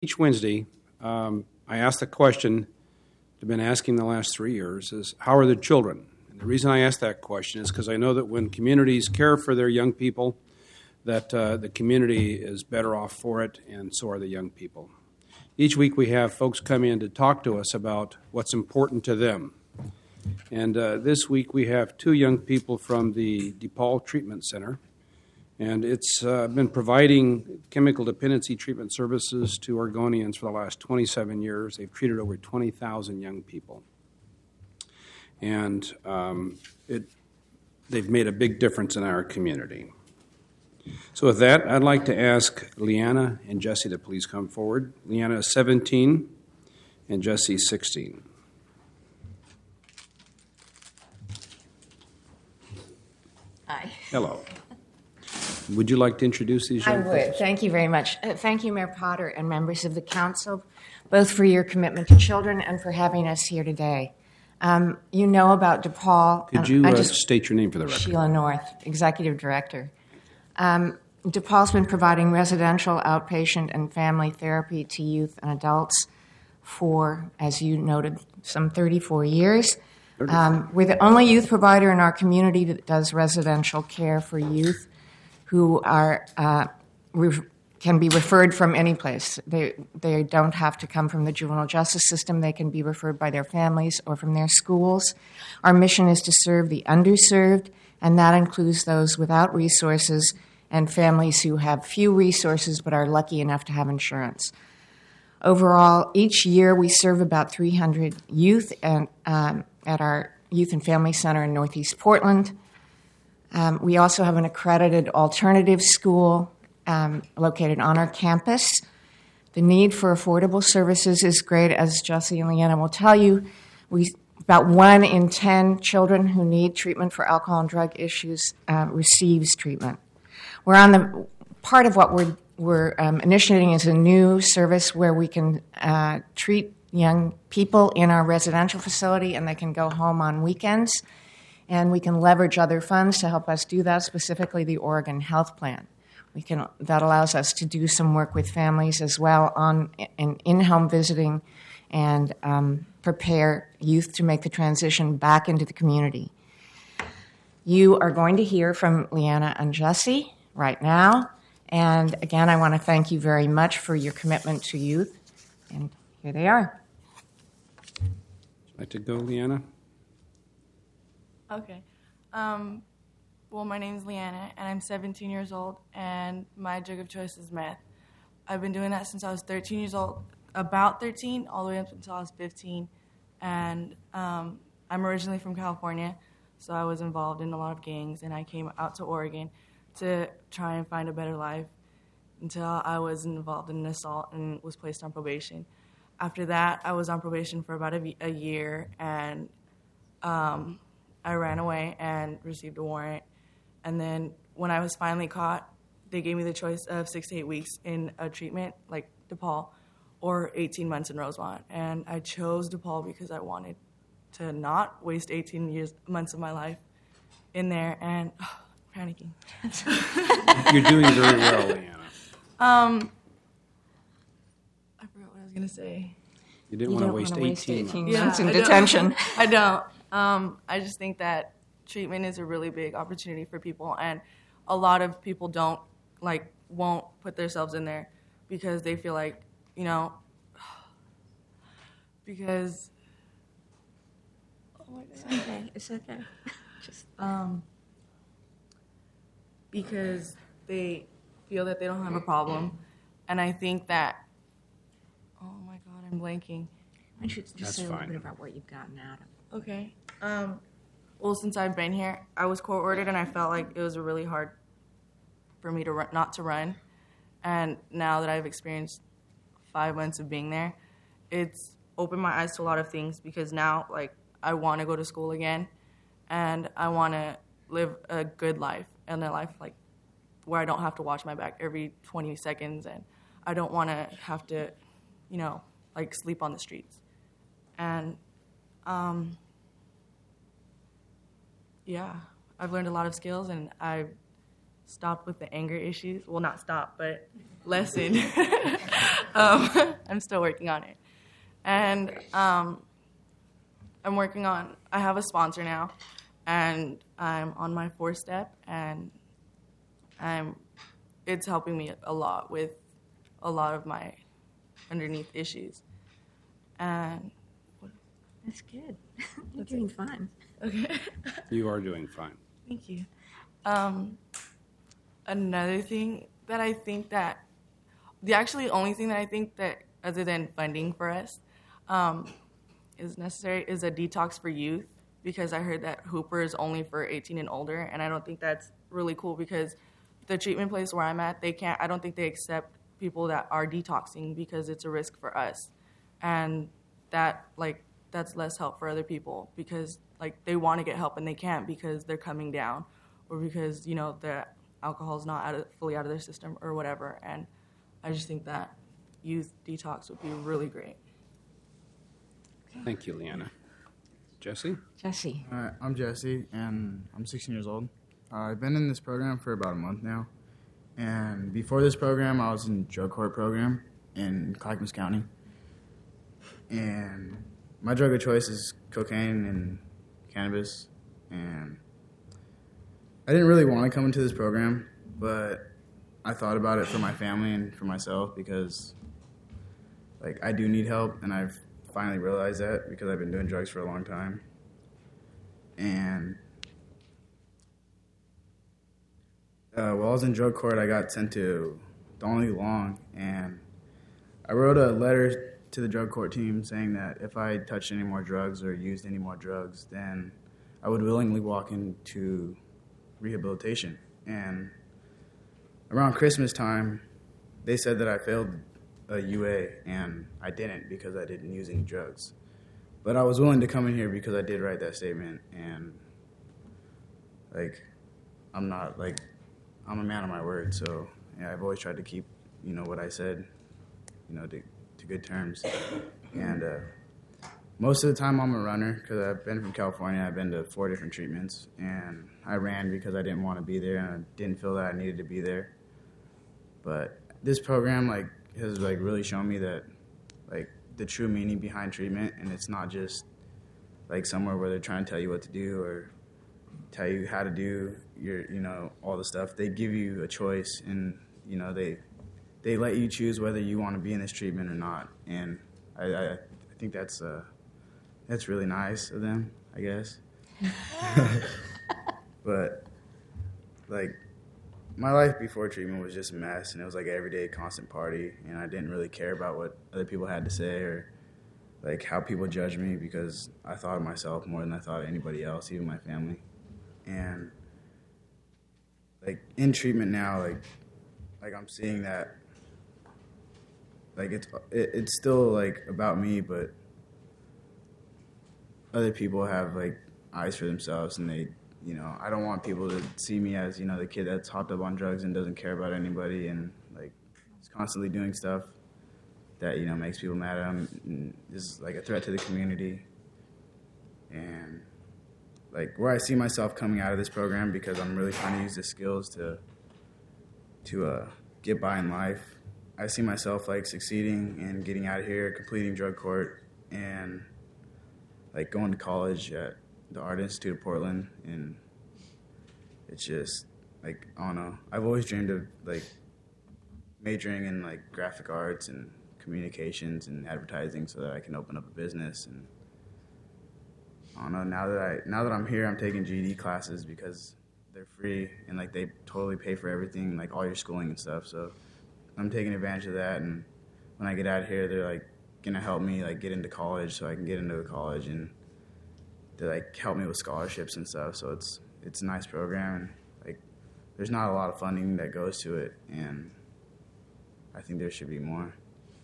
Each Wednesday, I ask the question I've been asking the last 3 years is, how are the children? And the reason I ask that question is because I know that when communities care for their young people, that the community is better off for it, and so are the young people. Each week we have folks come in to talk to us about what's important to them. And this week we have 2 young people from the DePaul Treatment Center. And it's been providing chemical dependency treatment services to Oregonians for the last 27 years. They've treated over 20,000 young people. And they've made a big difference in our community. So with that, I'd like to ask Leanna and Jesse to please come forward. Leanna is 17 and Jesse 16. Hi. Hello. Would you like to introduce these young people? I would. Thank you very much. Thank you, Mayor Potter and members of the council, both for your commitment to children and for having us here today. You know about DePaul. Could you state your name for the record? Sheila North, Executive Director. DePaul's been providing residential, outpatient, and family therapy to youth and adults for, as you noted, some 34 years. We're the only youth provider in our community that does residential care for youth who are can be referred from any place. They don't have to come from the juvenile justice system. They can be referred by their families or from their schools. Our mission is to serve the underserved, and that includes those without resources and families who have few resources but are lucky enough to have insurance. Overall, each year we serve about 300 youth at our Youth and Family Center in Northeast Portland. We also have an accredited alternative school located on our campus. The need for affordable services is great, as Jesse and Leanna will tell you. About 1 in 10 children who need treatment for alcohol and drug issues receives treatment. We're on the part of what we're initiating is a new service where we can treat young people in our residential facility, and they can go home on weekends. And we can leverage other funds to help us do that, specifically the Oregon Health Plan. That allows us to do some work with families as well on in-home visiting and prepare youth to make the transition back into the community. You are going to hear from Leanna and Jesse right now. And again, I want to thank you very much for your commitment to youth. And here they are. Would you like to go, Leanna? Okay. Well, my name is Leanna, and I'm 17 years old, and my drug of choice is meth. I've been doing that since I was 13 years old, about 13, all the way up until I was 15. And I'm originally from California, so I was involved in a lot of gangs, and I came out to Oregon to try and find a better life until I was involved in an assault and was placed on probation. After that, I was on probation for about a year, and I ran away and received a warrant. And then when I was finally caught, they gave me the choice of 6 to 8 weeks in a treatment like DePaul or 18 months in Rosemont. And I chose DePaul because I wanted to not waste 18 months of my life in there. And panicking. You're doing very well, Leanna. I forgot what I was going to say. You didn't want to waste 18 months in detention. I don't. I just think that treatment is a really big opportunity for people, and a lot of people won't put themselves in there because they feel like, because oh my God. It's okay. Just because they feel that they don't have a problem, and I think that oh my God, I'm blanking. I should just say a little bit about what you've gotten out of. Okay. Well, since I've been here, I was court-ordered, and I felt like it was really hard for me to not to run. And now that I've experienced 5 months of being there, it's opened my eyes to a lot of things because now, I want to go to school again, and I want to live a good life and a life, where I don't have to watch my back every 20 seconds, and I don't want to have to, sleep on the streets. And, yeah, I've learned a lot of skills, and I've stopped with the anger issues. Well, not stopped, but lessened. I'm still working on it. And I have a sponsor now, and I'm on my 4th step, and it's helping me a lot with a lot of my underneath issues. And That's good. You're doing fine. okay. You are doing fine. Thank you. Another thing that I think that the actually only thing that I think that other than funding for us is necessary is a detox for youth, because I heard that Hooper is only for 18 and older, and I don't think that's really cool, because the treatment place where I'm at, I don't think they accept people that are detoxing because it's a risk for us. And that's less help for other people, because they want to get help and they can't because they're coming down, or because the alcohol's not fully out of their system or whatever. And I just think that youth detox would be really great. Thank you, Leanna. Jesse? Jesse. I'm Jesse, and I'm 16 years old. I've been in this program for about a month now. And before this program, I was in drug court program in Clackamas County. And my drug of choice is cocaine and cannabis. And I didn't really want to come into this program, but I thought about it for my family and for myself, because I do need help, and I've finally realized that because I've been doing drugs for a long time. And while I was in drug court, I got sent to Donley Long, and I wrote a letter to the drug court team saying that if I touched any more drugs or used any more drugs, then I would willingly walk into rehabilitation. And around Christmas time, they said that I failed a UA, and I didn't because I didn't use any drugs. But I was willing to come in here because I did write that statement, and I'm a man of my word, so yeah, I've always tried to keep, what I said, to good terms. And most of the time I'm a runner, because I've been from California. I've been to 4 different treatments, and I ran because I didn't want to be there, and I didn't feel that I needed to be there. But this program, has, really shown me that, the true meaning behind treatment, and it's not just, somewhere where they're trying to tell you what to do or tell you how to do your, all the stuff. They give you a choice, and, they let you choose whether you want to be in this treatment or not. And I think that's really nice of them, I guess. But, my life before treatment was just a mess, and it was like everyday constant party, and I didn't really care about what other people had to say or how people judged me, because I thought of myself more than I thought of anybody else, even my family. And in treatment now, I'm seeing that it's still about me, but other people have eyes for themselves, and they, I don't want people to see me as, the kid that's hopped up on drugs and doesn't care about anybody, and is constantly doing stuff that, makes people mad at him, and is a threat to the community. And where I see myself coming out of this program, because I'm really trying to use the skills to get by in life, I see myself succeeding and getting out of here, completing drug court, and going to college at the Art Institute of Portland. And it's just I don't know, I've always dreamed of majoring in graphic arts and communications and advertising so that I can open up a business. And I don't know, now that I'm here, I'm taking GED classes because they're free, and they totally pay for everything, all your schooling and stuff. So I'm taking advantage of that, and when I get out of here, they're gonna help me get into college, so I can get into a college, and they help me with scholarships and stuff. So it's a nice program, and there's not a lot of funding that goes to it, and I think there should be more.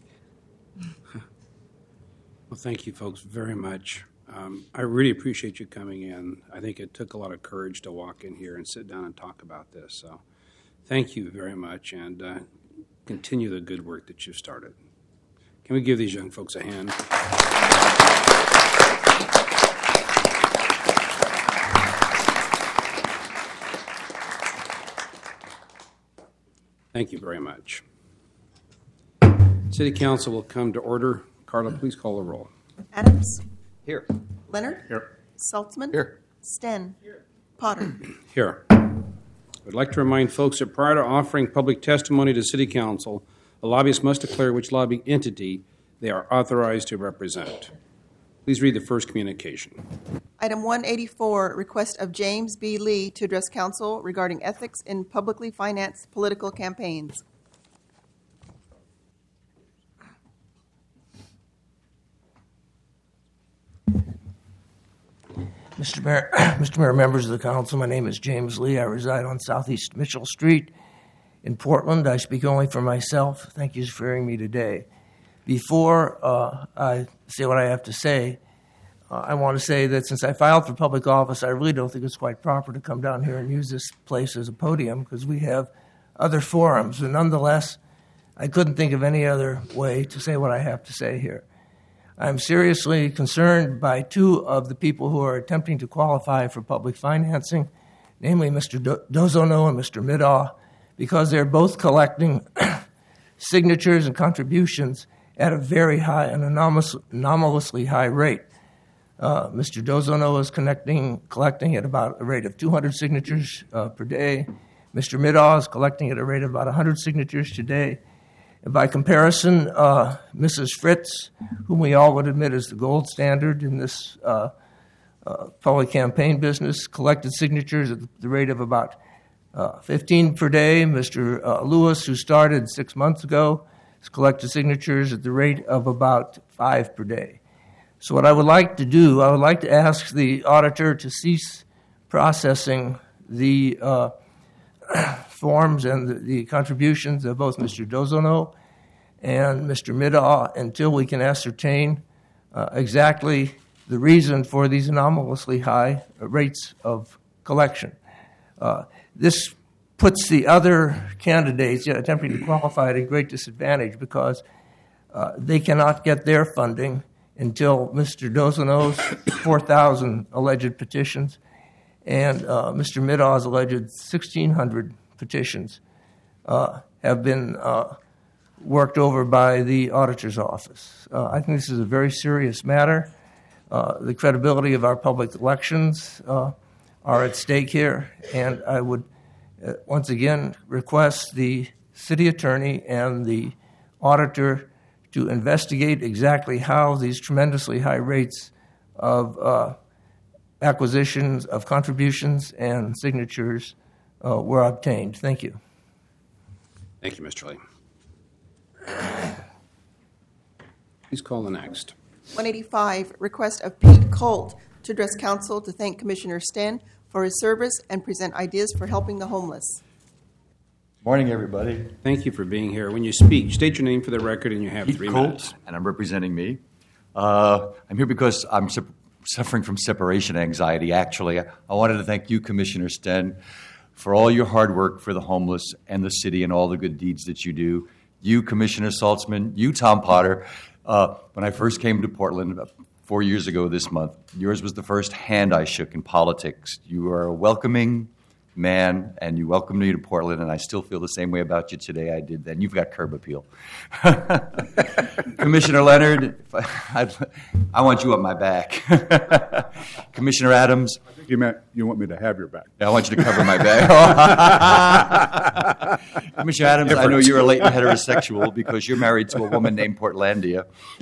Well, thank you folks very much. I really appreciate you coming in. I think it took a lot of courage to walk in here and sit down and talk about this. So thank you very much, and continue the good work that you've started. Can we give these young folks a hand? Thank you very much. City Council will come to order. Carla, please call the roll. Adams. Here. Leonard. Here. Saltzman. Here. Sten. Potter. Here. I'd like to remind folks that prior to offering public testimony to City Council, a lobbyist must declare which lobbying entity they are authorized to represent. Please read the first communication. Item 184, request of James B. Lee to address council regarding ethics in publicly financed political campaigns. Mr. Mayor, members of the council, my name is James Lee. I reside on Southeast Mitchell Street in Portland. I speak only for myself. Thank you for hearing me today. Before I say what I have to say, I want to say that since I filed for public office, I really don't think it's quite proper to come down here and use this place as a podium because we have other forums. And nonetheless, I couldn't think of any other way to say what I have to say here. I'm seriously concerned by two of the people who are attempting to qualify for public financing, namely Mr. Dozono and Mr. Middaugh, because they're both collecting signatures and contributions at a very high and anomalously high rate. Mr. Dozono is collecting at about a rate of 200 signatures per day. Mr. Middaugh is collecting at a rate of about 100 signatures today. And by comparison, Mrs. Fritz, whom we all would admit is the gold standard in this public campaign business, collected signatures at the rate of about 15 per day. Mr. Lewis, who started 6 months ago, has collected signatures at the rate of about 5 per day. So what I would like to do, I would like to ask the auditor to cease processing the forms and the contributions of both Mr. Dozono and Mr. Middaugh until we can ascertain exactly the reason for these anomalously high rates of collection. This puts the other candidates attempting to qualify at a great disadvantage because they cannot get their funding until Mr. Dozono's 4,000 alleged petitions and Mr. Middaugh's alleged 1,600 petitions have been worked over by the auditor's office. I think this is a very serious matter. The credibility of our public elections are at stake here, and I would once again request the city attorney and the auditor to investigate exactly how these tremendously high rates of acquisitions of contributions and signatures were obtained. Thank you. Thank you, Mr. Lee. Please call the next. 185, request of Pete Colt to address council to thank Commissioner Sten for his service and present ideas for helping the homeless. Morning, everybody. Thank you for being here. When you speak, state your name for the record, and you have Pete 3 Colt, minutes. and I'm representing me. I'm here because I'm suffering from separation anxiety, actually. I wanted to thank you, Commissioner Sten, for all your hard work for the homeless and the city and all the good deeds that you do. You, Commissioner Saltzman, you, Tom Potter. When I first came to Portland about 4 years ago this month, yours was the first hand I shook in politics. You are a welcoming man, and you welcomed me to Portland, and I still feel the same way about you today I did then. You've got curb appeal. Commissioner Leonard, I want you on my back. Commissioner Adams. I think you meant you want me to have your back. I want you to cover my back. Commissioner Adams, I know you're a latent heterosexual because you're married to a woman named Portlandia.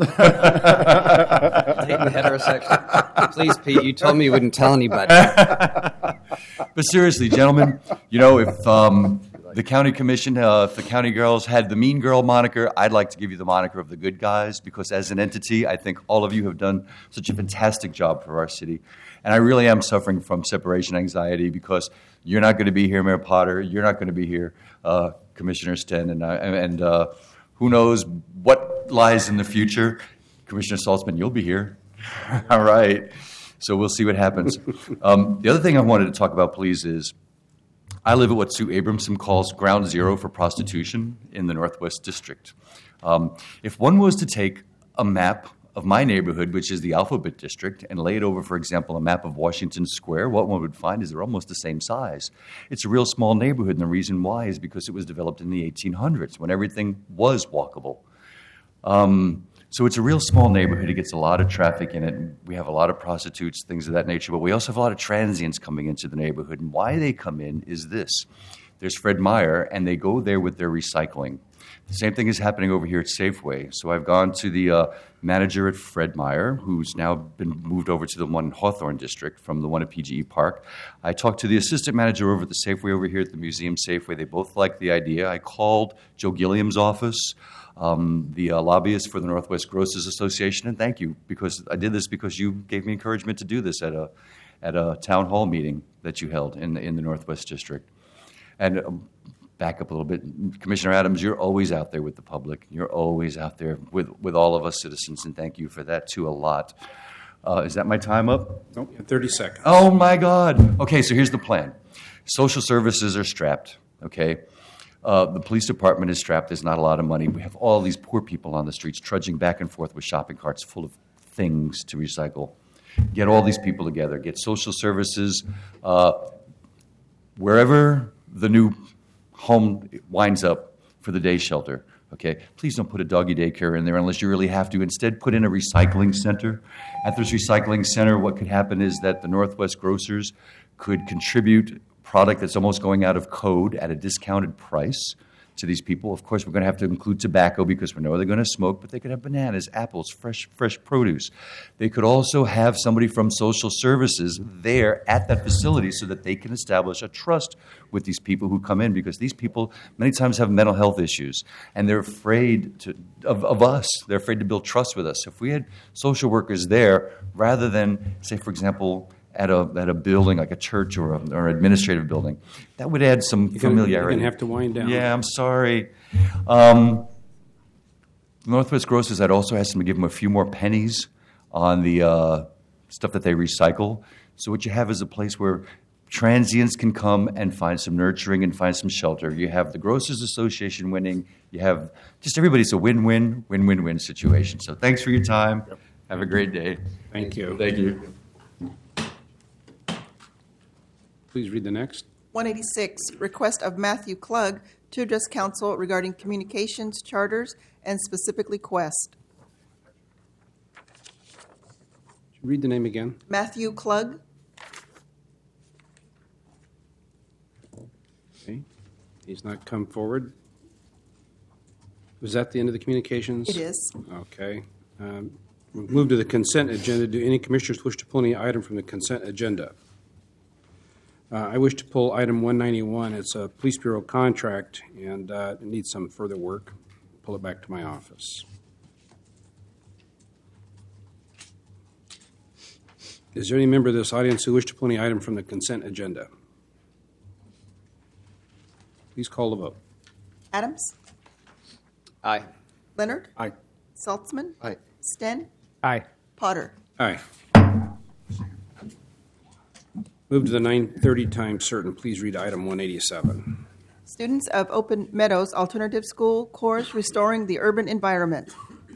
Latent heterosexual. Please, Pete, you told me you wouldn't tell anybody. But seriously, gentlemen, you know, if the county commission, if the county girls had the mean girl moniker, I'd like to give you the moniker of the good guys because as an entity, I think all of you have done such a fantastic job for our city. And I really am suffering from separation anxiety because you're not going to be here, Mayor Potter. You're not going to be here, Commissioner Sten. And who knows what lies in the future. Commissioner Saltzman, you'll be here. All right. So we'll see what happens. The other thing I wanted to talk about, please, is I live at what Sue Abramson calls ground zero for prostitution in the Northwest District. If one was to take a map of my neighborhood, which is the Alphabet District, and lay it over, for example, a map of Washington Square, what one would find is they're almost the same size. It's a real small neighborhood, and the reason why is because it was developed in the 1800s when everything was walkable. So it's a real small neighborhood. It gets a lot of traffic in it. We have a lot of prostitutes, things of that nature, but we also have a lot of transients coming into the neighborhood. And why they come in is this. There's Fred Meyer, and they go there with their recycling. The same thing is happening over here at Safeway. So I've gone to the manager at Fred Meyer, who's now been moved over to the one in Hawthorne District from the one at PGE Park. I talked to the assistant manager over at the Safeway over here at the Museum Safeway. They both liked the idea. I called Joe Gilliam's office, the lobbyist for the Northwest Grocers Association, and thank you, because I did this because you gave me encouragement to do this at a town hall meeting that you held in the Northwest District. And back up a little bit, Commissioner Adams, you're always out there with the public. You're always out there with all of us citizens, and thank you for that too a lot. Is that my time up? Nope, you have 30 seconds. Oh my God. Okay, so here's the plan. Social services are strapped, okay? The police department is strapped. There's not a lot of money. We have all these poor people on the streets trudging back and forth with shopping carts full of things to recycle. Get all these people together. Get social services wherever the new home winds up for the day shelter. Okay, please don't put a doggy daycare in there unless you really have to. Instead, put in a recycling center. At this recycling center, what could happen is that the Northwest Grocers could contribute product that's almost going out of code at a discounted price to these people. Of course, we're going to have to include tobacco because we know they're going to smoke, but they could have bananas, apples, fresh produce. They could also have somebody from social services there at that facility so that they can establish a trust with these people who come in, because these people many times have mental health issues, and they're afraid of us. They're afraid to build trust with us. If we had social workers there, rather than, say, for example, at a building like a church or an administrative building, that would add some familiarity. You're going to have to wind down. Yeah, I'm sorry. Northwest Grocers, I'd also ask them to give them a few more pennies on the stuff that they recycle. So what you have is a place where transients can come and find some nurturing and find some shelter. You have the Grocers Association winning. You have just everybody. It's a win-win situation. So thanks for your time. Yep. Have a great day. Thank you. Thank you. Please read the next. 186, request of Matthew Klug to address council regarding communications charters and specifically Quest. Read the name again. Matthew Klug. Okay. He's not come forward. Was that the end of the communications? It is. Okay. We'll move to the consent agenda. Do any commissioners wish to pull any item from the consent agenda? I wish to pull item 191. It's a police bureau contract, and it needs some further work. Pull it back to my office. Is there any member of this audience who wish to pull any item from the consent agenda? Please call the vote. Adams. Aye. Leonard. Aye. Saltzman. Aye. Sten. Aye. Potter. Aye. Move to the 9:30 time certain. Please read item 187. Students of Open Meadows Alternative School course Restoring the Urban Environment.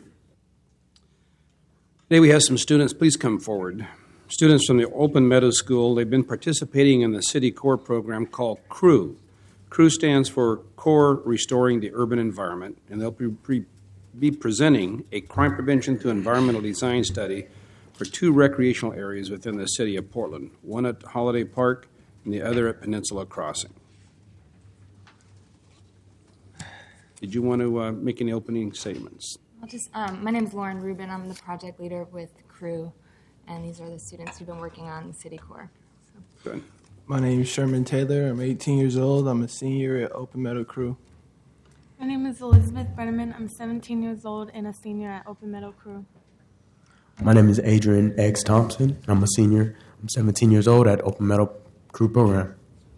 Today we have some students. Please come forward. Students from the Open Meadows School. They've been participating in the City Core program called CREW. CREW stands for Core Restoring the Urban Environment, and they'll be presenting a crime prevention to environmental design study for two recreational areas within the city of Portland, one at Holiday Park and the other at Peninsula Crossing. Did you want to make any opening statements? My name is Lauren Rubin. I'm the project leader with CREW, and these are the students who've been working on the City Core. So. Good. My name is Sherman Taylor. I'm 18 years old. I'm a senior at Open Meadow CREW. My name is Elizabeth Brenneman. I'm 17 years old and a senior at Open Meadow CREW. My name is Adrian Eggs Thompson. I'm a senior. I'm 17 years old at Open Meadow CREW program.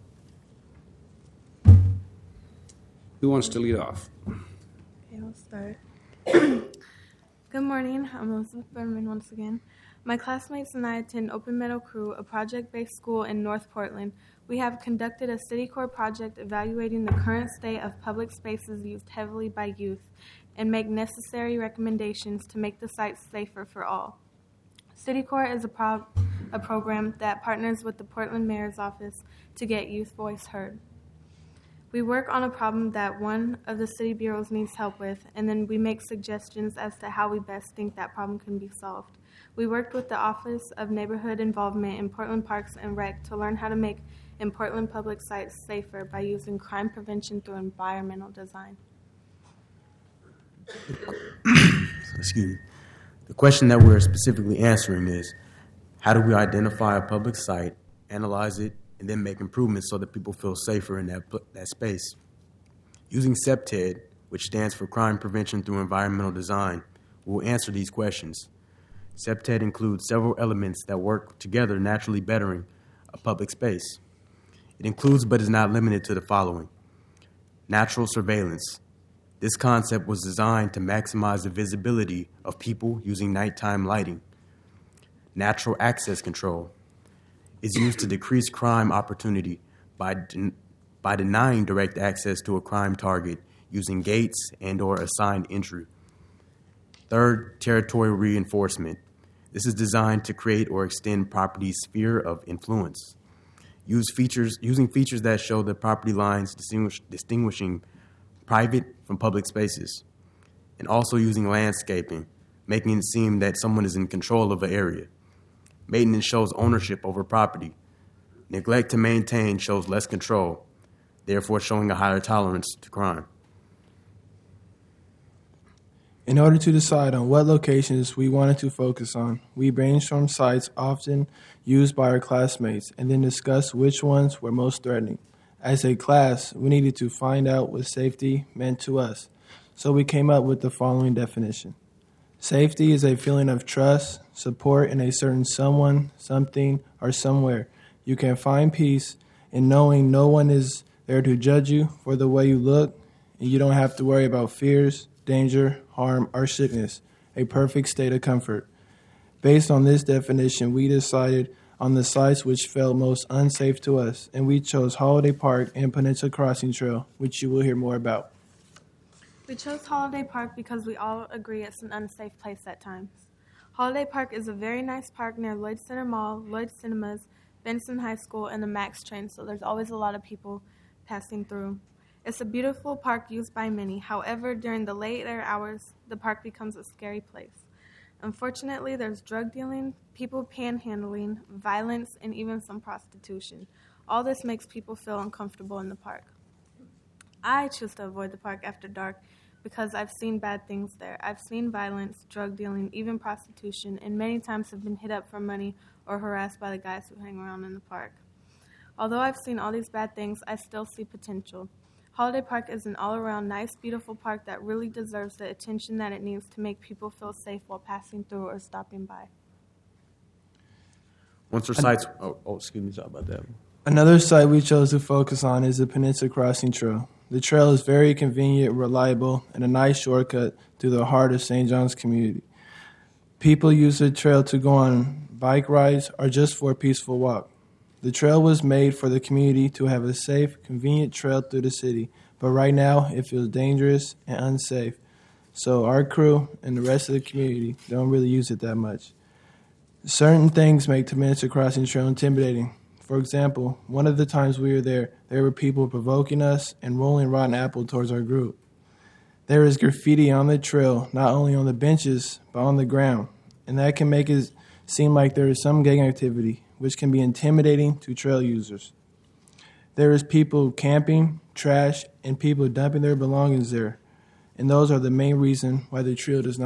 Who wants to lead off? Okay, I'll start. Good morning. I'm Elizabeth Brenneman once again. My classmates and I attend Open Meadow CREW, a project-based school in North Portland. We have conducted a City Core project evaluating the current state of public spaces used heavily by youth and make necessary recommendations to make the sites safer for all. City Core is a program that partners with the Portland Mayor's Office to get youth voice heard. We work on a problem that one of the city bureaus needs help with, and then we make suggestions as to how we best think that problem can be solved. We worked with the Office of Neighborhood Involvement in Portland Parks and Rec to learn how to make in Portland public sites safer by using crime prevention through environmental design. Excuse me. The question that we're specifically answering is, how do we identify a public site, analyze it, and then make improvements so that people feel safer in that space? Using CPTED, which stands for Crime Prevention Through Environmental Design, we'll answer these questions. CPTED includes several elements that work together, naturally bettering a public space. It includes but is not limited to the following. Natural surveillance. This concept was designed to maximize the visibility of people using nighttime lighting. Natural access control is used to decrease crime opportunity by denying direct access to a crime target using gates and/or assigned entry. Third, territorial reinforcement. This is designed to create or extend property's sphere of influence. Using features that show the property lines distinguishing private from public spaces, and also using landscaping, making it seem that someone is in control of an area. Maintenance shows ownership over property. Neglect to maintain shows less control, therefore showing a higher tolerance to crime. In order to decide on what locations we wanted to focus on, we brainstormed sites often used by our classmates and then discussed which ones were most threatening. As a class, we needed to find out what safety meant to us, so we came up with the following definition. Safety is a feeling of trust, support in a certain someone, something, or somewhere. You can find peace in knowing no one is there to judge you for the way you look, and you don't have to worry about fears, danger, harm, or sickness, a perfect state of comfort. Based on this definition, we decided on the sites which felt most unsafe to us, and we chose Holiday Park and Peninsula Crossing Trail, which you will hear more about. We chose Holiday Park because we all agree it's an unsafe place at times. Holiday Park is a very nice park near Lloyd Center Mall, Lloyd Cinemas, Benson High School, and the MAX train, so there's always a lot of people passing through. It's a beautiful park used by many. However, during the later hours, the park becomes a scary place. Unfortunately, there's drug dealing, people panhandling, violence, and even some prostitution. All this makes people feel uncomfortable in the park. I choose to avoid the park after dark because I've seen bad things there. I've seen violence, drug dealing, even prostitution, and many times have been hit up for money or harassed by the guys who hang around in the park. Although I've seen all these bad things, I still see potential. Holiday Park is an all-around nice, beautiful park that really deserves the attention that it needs to make people feel safe while passing through or stopping by. Once our sites, excuse me, sorry about that. Another site we chose to focus on is the Peninsula Crossing Trail. The trail is very convenient, reliable, and a nice shortcut through the heart of St. John's community. People use the trail to go on bike rides or just for a peaceful walk. The trail was made for the community to have a safe, convenient trail through the city, but right now it feels dangerous and unsafe. So our crew and the rest of the community don't really use it that much. Certain things make the Peninsula Crossing Trail intimidating. For example, one of the times we were there were people provoking us and rolling rotten apple towards our group. There is graffiti on the trail, not only on the benches, but on the ground, and that can make it seem like there is some gang activity, which can be intimidating to trail users. There is people camping, trash, and people dumping their belongings there, and those are the main reason why the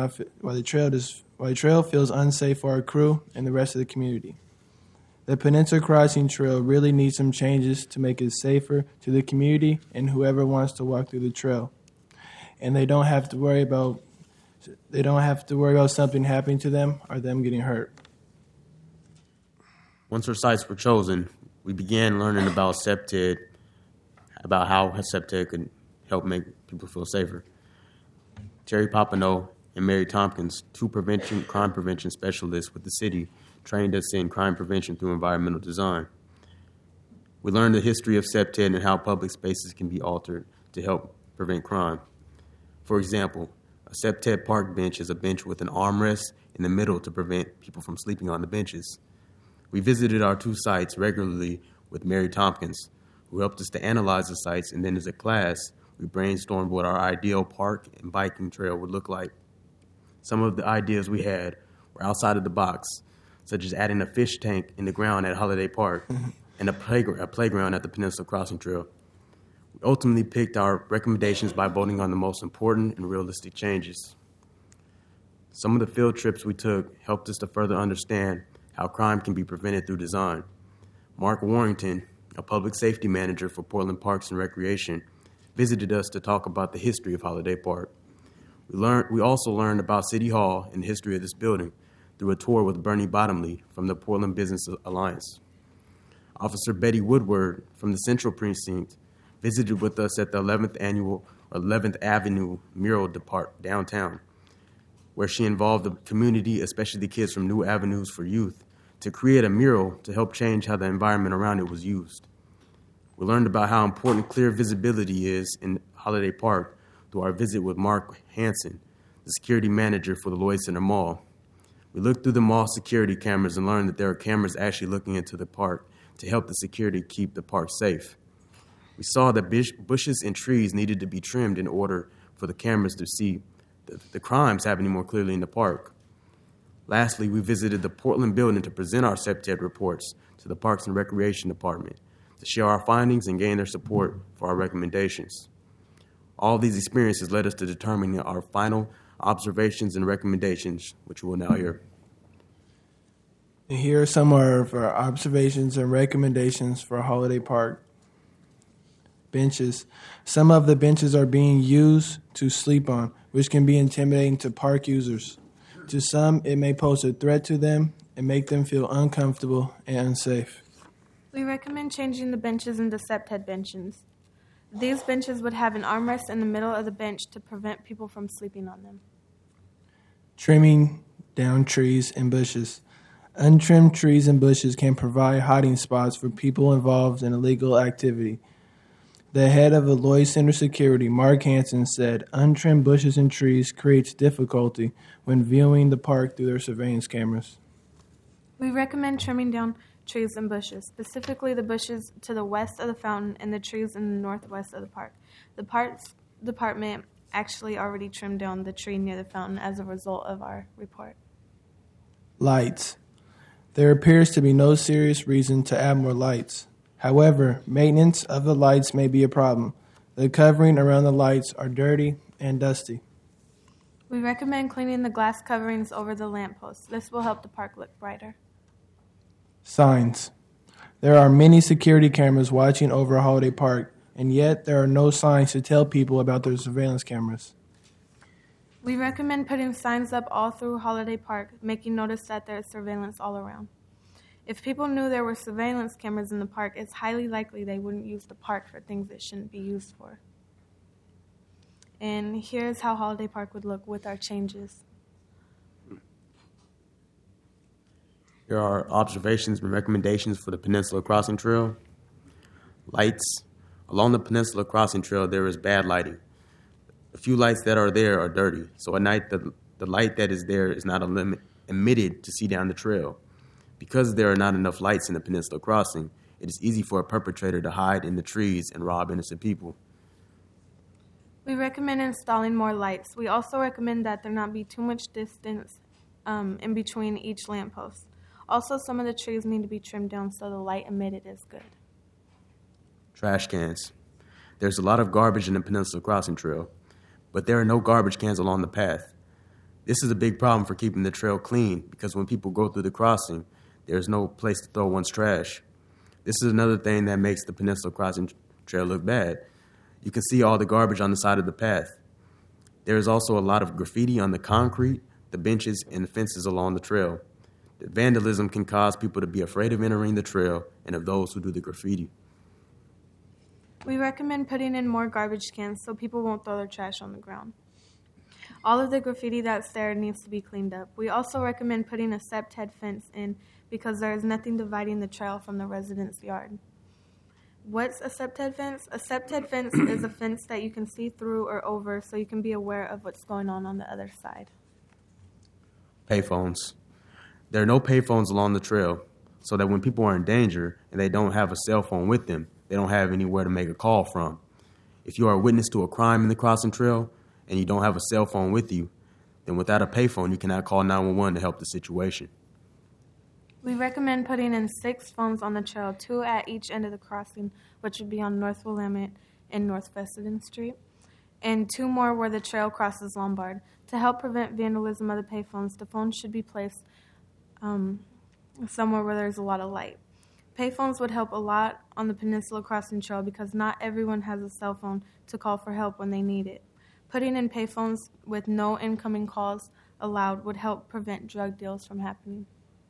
trail feels unsafe for our crew and the rest of the community. The Peninsula Crossing Trail really needs some changes to make it safer to the community and whoever wants to walk through the trail. And they don't have to worry about something happening to them or them getting hurt. Once our sites were chosen, we began learning about CPTED, about how CPTED could help make people feel safer. Terry Papineau and Mary Tompkins, two crime prevention specialists with the city, trained us in crime prevention through environmental design. We learned the history of CPTED and how public spaces can be altered to help prevent crime. For example, a CPTED park bench is a bench with an armrest in the middle to prevent people from sleeping on the benches. We visited our two sites regularly with Mary Tompkins, who helped us to analyze the sites, and then as a class, we brainstormed what our ideal park and biking trail would look like. Some of the ideas we had were outside of the box, such as adding a fish tank in the ground at Holiday Park and a playground at the Peninsula Crossing Trail. We ultimately picked our recommendations by voting on the most important and realistic changes. Some of the field trips we took helped us to further understand how crime can be prevented through design. Mark Warrington, a public safety manager for Portland Parks and Recreation, visited us to talk about the history of Holiday Park. We also learned about City Hall and the history of this building through a tour with Bernie Bottomley from the Portland Business Alliance. Officer Betty Woodward from the Central Precinct visited with us at the 11th Avenue mural depart downtown, where she involved the community, especially the kids from New Avenues for Youth, to create a mural to help change how the environment around it was used. We learned about how important clear visibility is in Holiday Park through our visit with Mark Hansen, the security manager for the Lloyd Center Mall. We looked through the mall security cameras and learned that there are cameras actually looking into the park to help the security keep the park safe. We saw that bushes and trees needed to be trimmed in order for the cameras to see the crimes happening more clearly in the park. Lastly, we visited the Portland building to present our SEPTED reports to the Parks and Recreation Department to share our findings and gain their support for our recommendations. All these experiences led us to determining our final observations and recommendations, which we will now hear. And here are some of our observations and recommendations for Holiday Park. Benches. Some of the benches are being used to sleep on, which can be intimidating to park users. To some, it may pose a threat to them and make them feel uncomfortable and unsafe. We recommend changing the benches into SEPTED benches. These benches would have an armrest in the middle of the bench to prevent people from sleeping on them. Trimming down trees and bushes. Untrimmed trees and bushes can provide hiding spots for people involved in illegal activity. The head of the Lloyd Center Security, Mark Hansen, said untrimmed bushes and trees creates difficulty when viewing the park through their surveillance cameras. We recommend trimming down trees and bushes, specifically the bushes to the west of the fountain and the trees in the northwest of the park. The Parks Department actually already trimmed down the tree near the fountain as a result of our report. Lights. There appears to be no serious reason to add more lights. However, maintenance of the lights may be a problem. The covering around the lights are dirty and dusty. We recommend cleaning the glass coverings over the lampposts. This will help the park look brighter. Signs. There are many security cameras watching over Holiday Park, and yet there are no signs to tell people about their surveillance cameras. We recommend putting signs up all through Holiday Park, making notice that there is surveillance all around. If people knew there were surveillance cameras in the park, it's highly likely they wouldn't use the park for things it shouldn't be used for. And here's how Holiday Park would look with our changes. Here are observations and recommendations for the Peninsula Crossing Trail. Lights. Along the Peninsula Crossing Trail, there is bad lighting. The few lights that are there are dirty, so at night the light that is there is not emitted to see down the trail. Because there are not enough lights in the Peninsula Crossing, it is easy for a perpetrator to hide in the trees and rob innocent people. We recommend installing more lights. We also recommend that there not be too much distance in between each lamppost. Also, some of the trees need to be trimmed down so the light emitted is good. Trash cans. There's a lot of garbage in the Peninsula Crossing Trail, but there are no garbage cans along the path. This is a big problem for keeping the trail clean because when people go through the crossing, there's no place to throw one's trash. This is another thing that makes the Peninsula Crossing Trail look bad. You can see all the garbage on the side of the path. There is also a lot of graffiti on the concrete, the benches, and the fences along the trail. The vandalism can cause people to be afraid of entering the trail and of those who do the graffiti. We recommend putting in more garbage cans so people won't throw their trash on the ground. All of the graffiti that's there needs to be cleaned up. We also recommend putting a SEPTED fence in because there is nothing dividing the trail from the residents' yard. What's a SEPTED fence? A SEPTED fence is a fence that you can see through or over so you can be aware of what's going on the other side. Payphones. There are no payphones along the trail, so that when people are in danger and they don't have a cell phone with them, they don't have anywhere to make a call from. If you are a witness to a crime in the crossing trail and you don't have a cell phone with you, then without a payphone, you cannot call 911 to help the situation. We recommend putting in 6 phones on the trail, 2 at each end of the crossing, which would be on North Willamette and North Fessenden Street, and 2 more where the trail crosses Lombard. To help prevent vandalism of the payphones, the phones should be placed somewhere where there's a lot of light. Payphones would help a lot on the Peninsula Crossing Trail because not everyone has a cell phone to call for help when they need it. Putting in payphones with no incoming calls allowed would help prevent drug deals from happening.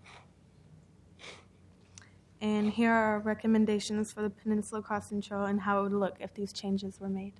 And here are our recommendations for the Peninsula Crossing Trail and how it would look if these changes were made.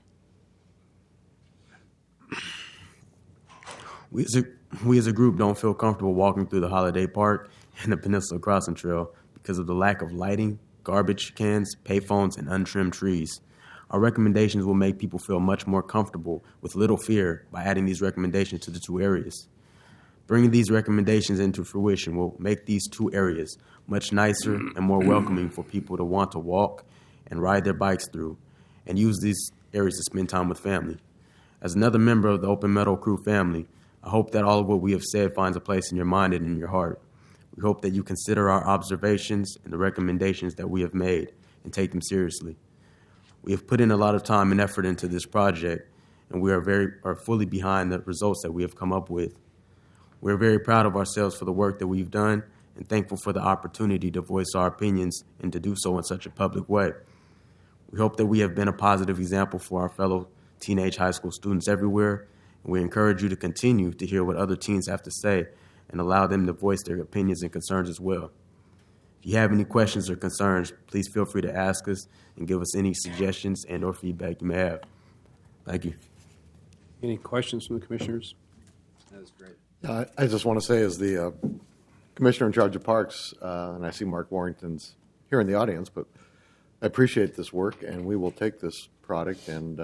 We as a group don't feel comfortable walking through the Holiday Park and the Peninsula Crossing Trail because of the lack of lighting, garbage cans, payphones, and untrimmed trees. Our recommendations will make people feel much more comfortable with little fear by adding these recommendations to the 2 areas. Bringing these recommendations into fruition will make these 2 areas much nicer and more welcoming for people to want to walk and ride their bikes through and use these areas to spend time with family. As another member of the Open Meadow Crew family, I hope that all of what we have said finds a place in your mind and in your heart. We hope that you consider our observations and the recommendations that we have made and take them seriously. We have put in a lot of time and effort into this project, and we are fully behind the results that we have come up with. We are very proud of ourselves for the work that we've done and thankful for the opportunity to voice our opinions and to do so in such a public way. We hope that we have been a positive example for our fellow teenage high school students everywhere, and we encourage you to continue to hear what other teens have to say and allow them to voice their opinions and concerns as well. If you have any questions or concerns, please feel free to ask us and give us any suggestions and or feedback you may have. Thank you. Any questions from the commissioners? That was great. I just want to say, as the commissioner in charge of parks, and I see Mark Warrington's here in the audience, but I appreciate this work, and we will take this product and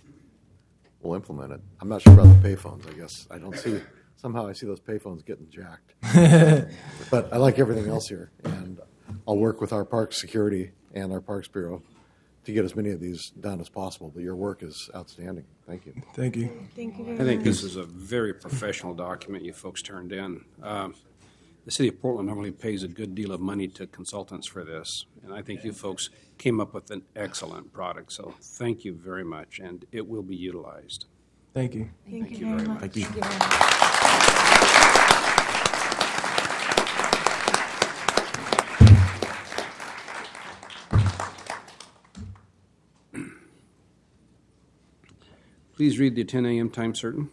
we'll implement it. I'm not sure about the payphones, I guess. Somehow I see those payphones getting jacked. But I like everything else here, and I'll work with our park security and our Parks Bureau to get as many of these done as possible. But your work is outstanding. Thank you. Thank you. Thank you very I think much. this is a very professional document you folks turned in. The city of Portland normally pays a good deal of money to consultants for this, and I think you folks came up with an excellent product. So thank you very much, and it will be utilized. Thank you. Thank you very much. Thank you. Thank you very much. Please read the 10 a.m. time certain.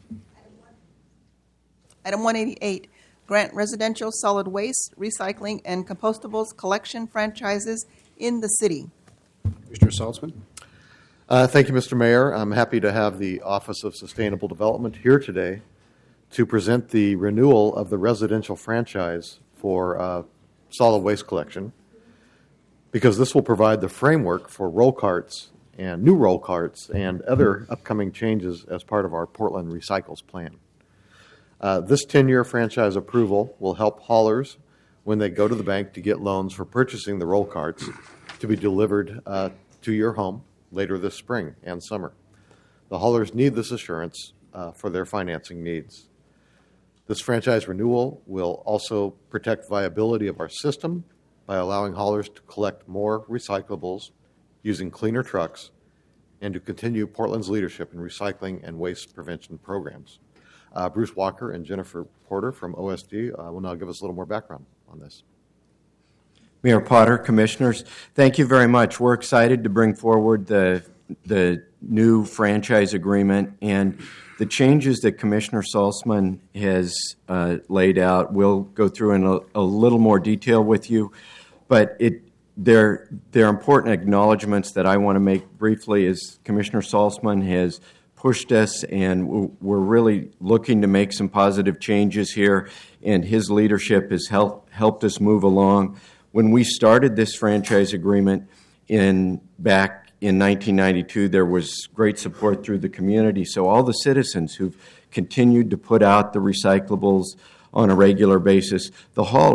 Item 188, grant residential solid waste, recycling, and compostables collection franchises in the city. Commissioner Saltzman. Thank you, Mr. Mayor. I'm happy to have the Office of Sustainable Development here today to present the renewal of the residential franchise for solid waste collection, because this will provide the framework for roll carts and new roll carts and other upcoming changes as part of our Portland Recycles plan. This 10-year franchise approval will help haulers when they go to the bank to get loans for purchasing the roll carts to be delivered to your home later this spring and summer. The haulers need this assurance for their financing needs. This franchise renewal will also protect viability of our system by allowing haulers to collect more recyclables using cleaner trucks and to continue Portland's leadership in recycling and waste prevention programs. Bruce Walker and Jennifer Porter from OSD will now give us a little more background on this. Mayor Potter, Commissioners, thank you very much. We're excited to bring forward the new franchise agreement, and the changes that Commissioner Saltzman has laid out. We'll go through in a little more detail with you, but they're important acknowledgments that I want to make briefly. As Commissioner Saltzman has pushed us, and we're really looking to make some positive changes here, and his leadership has helped us move along. When we started this franchise agreement back in 1992, there was great support through the community. So all the citizens who've continued to put out the recyclables on a regular basis, the haulers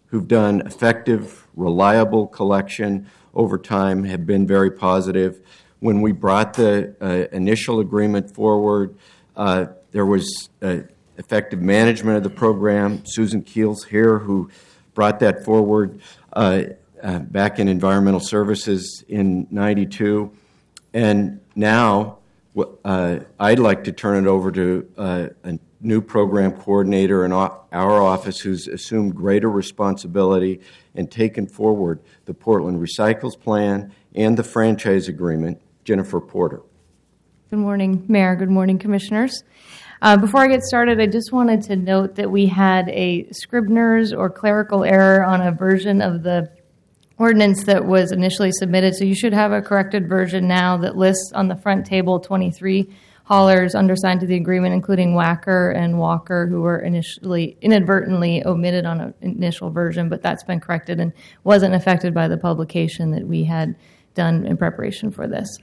who've done effective, reliable collection over time have been very positive. When we brought the initial agreement forward, there was effective management of the program. Susan Keels here, who brought that forward back in Environmental Services in '92. And now I'd like to turn it over to a new program coordinator in our office who's assumed greater responsibility and taken forward the Portland Recycles Plan and the franchise agreement, Jennifer Porter. Good morning, Mayor. Good morning, Commissioners. Before I get started, I just wanted to note that we had a Scribner's or clerical error on a version of the ordinance that was initially submitted. So you should have a corrected version now that lists on the front table 23 haulers undersigned to the agreement, including Wacker and Walker, who were inadvertently omitted on an initial version, but that's been corrected and wasn't affected by the publication that we had done in preparation for this.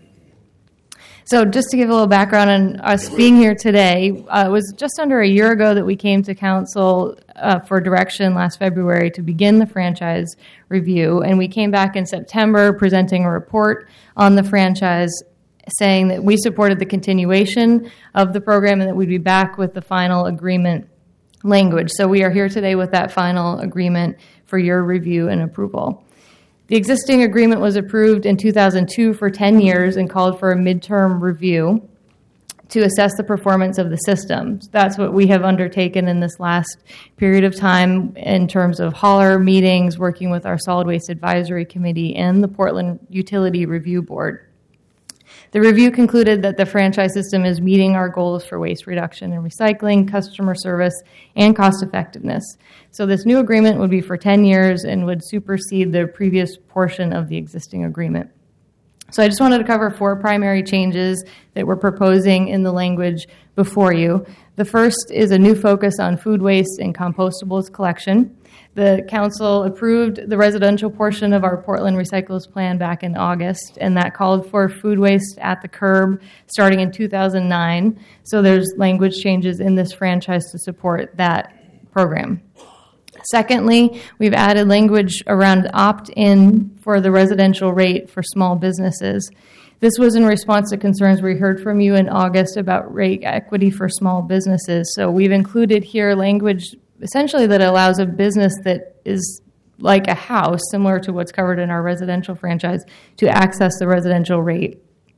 So just to give a little background on us being here today, it was just under a year ago that we came to Council for direction last February to begin the franchise review, and we came back in September presenting a report on the franchise saying that we supported the continuation of the program and that we'd be back with the final agreement language. So we are here today with that final agreement for your review and approval. The existing agreement was approved in 2002 for 10 years and called for a midterm review to assess the performance of the system. That's what we have undertaken in this last period of time in terms of hauler meetings, working with our Solid Waste Advisory Committee and the Portland Utility Review Board. The review concluded that the franchise system is meeting our goals for waste reduction and recycling, customer service, and cost effectiveness. So this new agreement would be for 10 years and would supersede the previous portion of the existing agreement. So I just wanted to cover 4 primary changes that we're proposing in the language before you. The first is a new focus on food waste and compostables collection. The council approved the residential portion of our Portland Recycles Plan back in August, and that called for food waste at the curb starting in 2009. So there's language changes in this franchise to support that program. Secondly, we've added language around opt-in for the residential rate for small businesses. This was in response to concerns we heard from you in August about rate equity for small businesses. So we've included here language essentially that allows a business that is like a house, similar to what's covered in our residential franchise, to access the residential rate.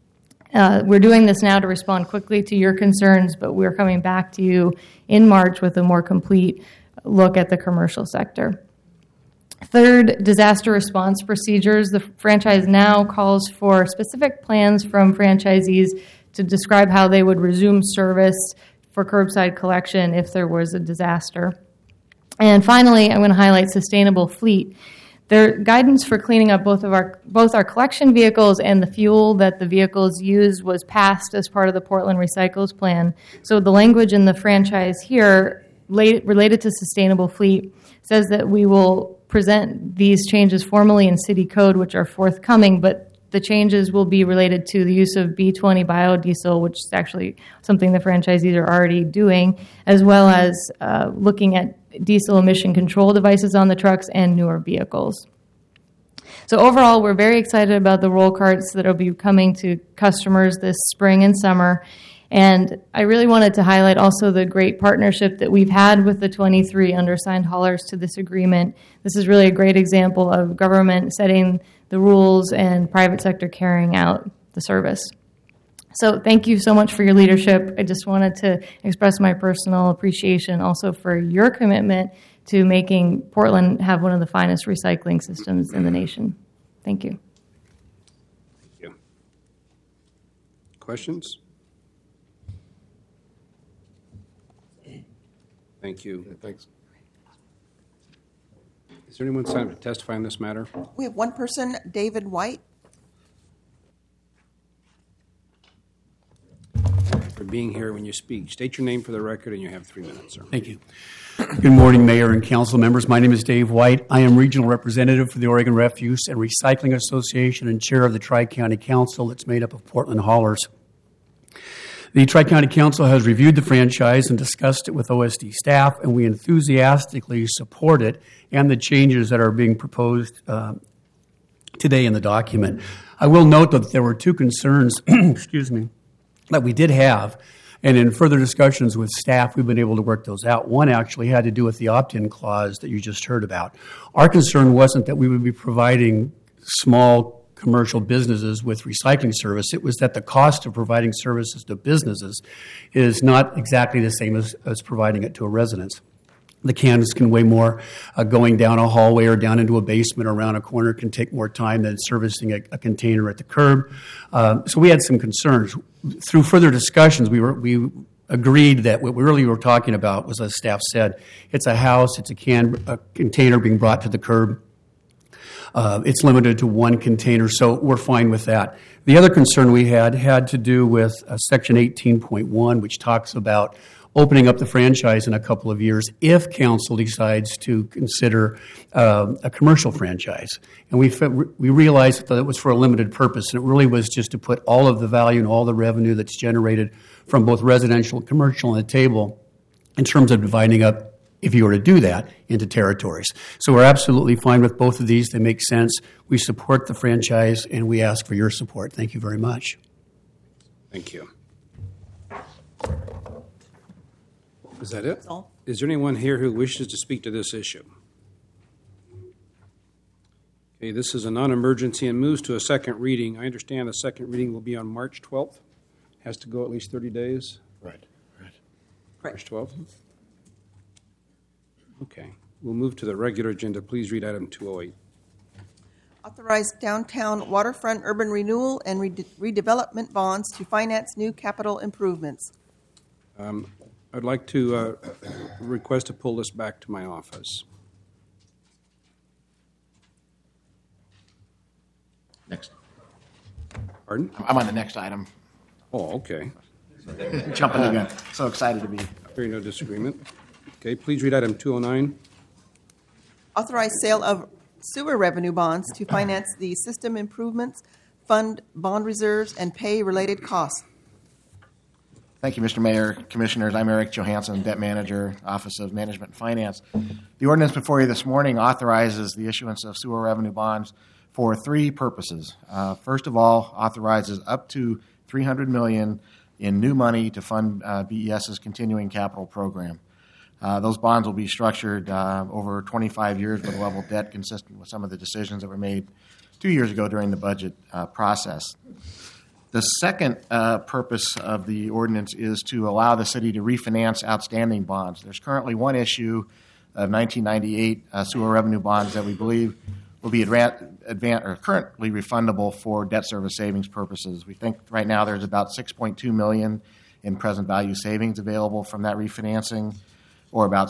We're doing this now to respond quickly to your concerns, but we're coming back to you in March with a more complete look at the commercial sector. Third, disaster response procedures. The franchise now calls for specific plans from franchisees to describe how they would resume service for curbside collection if there was a disaster. And finally, I'm going to highlight sustainable fleet. Their guidance for cleaning up both our collection vehicles and the fuel that the vehicles use was passed as part of the Portland Recycles Plan. So the language in the franchise here related to sustainable fleet says that we will present these changes formally in city code, which are forthcoming, but the changes will be related to the use of B20 biodiesel, which is actually something the franchisees are already doing, as well as looking at diesel emission control devices on the trucks and newer vehicles. So overall, we're very excited about the roll carts that will be coming to customers this spring and summer. And I really wanted to highlight also the great partnership that we've had with the 23 undersigned haulers to this agreement. This is really a great example of government setting the rules and private sector carrying out the service. So thank you so much for your leadership. I just wanted to express my personal appreciation also for your commitment to making Portland have one of the finest recycling systems in the nation. Thank you. Thank you. Questions? Thank you. Thanks. Is there anyone signed up to testify on this matter? We have one person, David White. For being here when you speak. State your name for the record, and you have 3 minutes, sir. Thank you. Good morning, Mayor and council members. My name is Dave White. I am regional representative for the Oregon Refuse and Recycling Association and chair of the Tri-County Council that's made up of Portland haulers. The Tri-County Council has reviewed the franchise and discussed it with OSD staff, and we enthusiastically support it and the changes that are being proposed today in the document. I will note that there were two concerns, excuse me, that we did have, and in further discussions with staff, we've been able to work those out. One actually had to do with the opt-in clause that you just heard about. Our concern wasn't that we would be providing small commercial businesses with recycling service. It was that the cost of providing services to businesses is not exactly the same as providing it to a residence. The cans can weigh more. Going down a hallway or down into a basement or around a corner can take more time than servicing a container at the curb. So we had some concerns. Through further discussions, we agreed that what we really were talking about was, as staff said, it's a house, it's a container being brought to the curb. It's limited to one container, so we're fine with that. The other concern we had to do with Section 18.1, which talks about opening up the franchise in a couple of years if council decides to consider a commercial franchise. And we realized that it was for a limited purpose, and it really was just to put all of the value and all the revenue that's generated from both residential and commercial on the table in terms of dividing up, if you were to do that, into territories. So we're absolutely fine with both of these. They make sense. We support the franchise, and we ask for your support. Thank you very much. Thank you. Is that it? Is there anyone here who wishes to speak to this issue? Okay, this is a non-emergency and moves to a second reading. I understand the second reading will be on March 12th. Has to go at least 30 days. Right. March 12th. Okay. We'll move to the regular agenda. Please read item 208. Authorize downtown waterfront urban renewal and redevelopment bonds to finance new capital improvements. I'd like to request to pull this back to my office. Next. Pardon? I'm on the next item. Oh, okay. Jumping the gun. So excited to be. Hearing no disagreement. Okay, please read item 209. Authorize sale of sewer revenue bonds to finance the system improvements, fund bond reserves, and pay related costs. Thank you, Mr. Mayor, Commissioners. I'm Eric Johansson, Debt Manager, Office of Management and Finance. The ordinance before you this morning authorizes the issuance of sewer revenue bonds for three purposes. First of all, authorizes up to $300 million in new money to fund BES's continuing capital program. Those bonds will be structured over 25 years with a level of debt consistent with some of the decisions that were made 2 years ago during the budget process. The second purpose of the ordinance is to allow the city to refinance outstanding bonds. There's currently one issue of 1998 sewer revenue bonds that we believe will be currently refundable for debt service savings purposes. We think right now there's about $6.2 million in present value savings available from that refinancing, or about